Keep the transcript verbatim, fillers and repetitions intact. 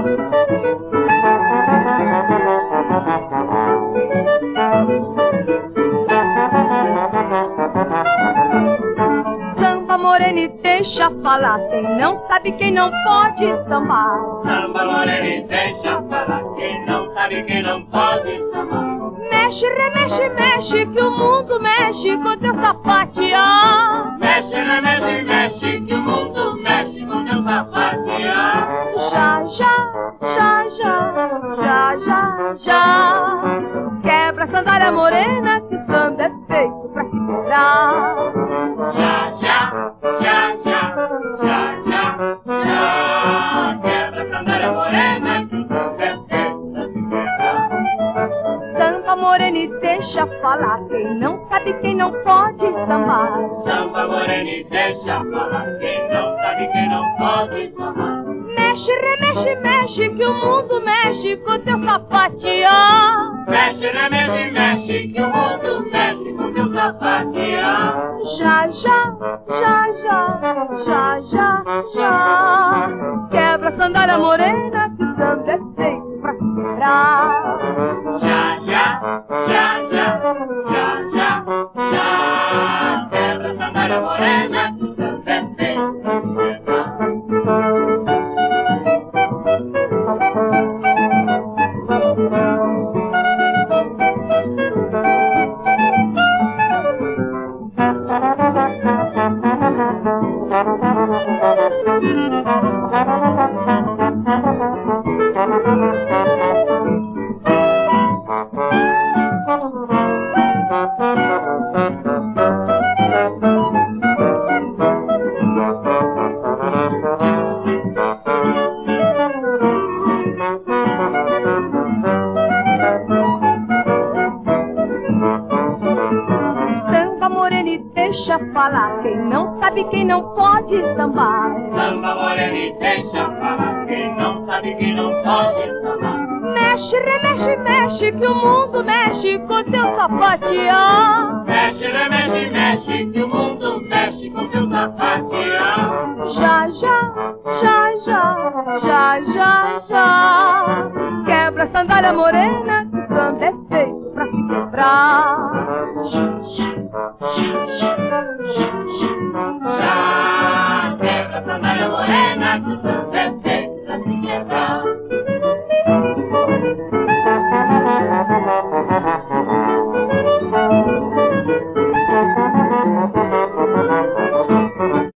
Samba morena e deixa falar, quem não sabe quem não pode sambar. Samba morena e deixa falar, quem não sabe quem não pode sambar. Mexe, remexe, mexe, que o mundo mexe com teu sapatear. Mexe, remexe, mexe, que o mundo mexe com teu sapatear. Já, já, já, já, já, já, já. Quebra a sandália morena, que o samba é feito pra se quebrar. Já, já, já, já, já, já, já. Quebra a sandália morena, que o samba é feito pra se quebrar. Samba morena e deixa falar, quem não sabe quem não pode sambar. Samba morena e deixa falar, quem não sabe quem não pode sambar. Mexe, remexe, mexe, que o mundo mexe com teu sapatear. Mexe, remexe, mexe, que o mundo mexe com teu sapatear. Já, já, já, já, já, já, já. Quebra a sandália morena, que o samba é feito pra se quebrar. Já, já, já, já, já, já, já. Quebra a sandália morena, que o samba é feito pra se quebrar. Samba morena e deixa falar, quem não sabe quem não pode sambar. Samba morena e deixa falar, quem não sabe quem não pode sambar. Mexe, remexe, mexe, que o mundo mexe com teu sapatear. Mexe, remexe, mexe, que o mundo mexe com teu sapatear. Já, já, já, já, já, já, já. Quebra a sandália morena, que o samba é feito pra se quebrar. Já, quebra a sandália morena, que o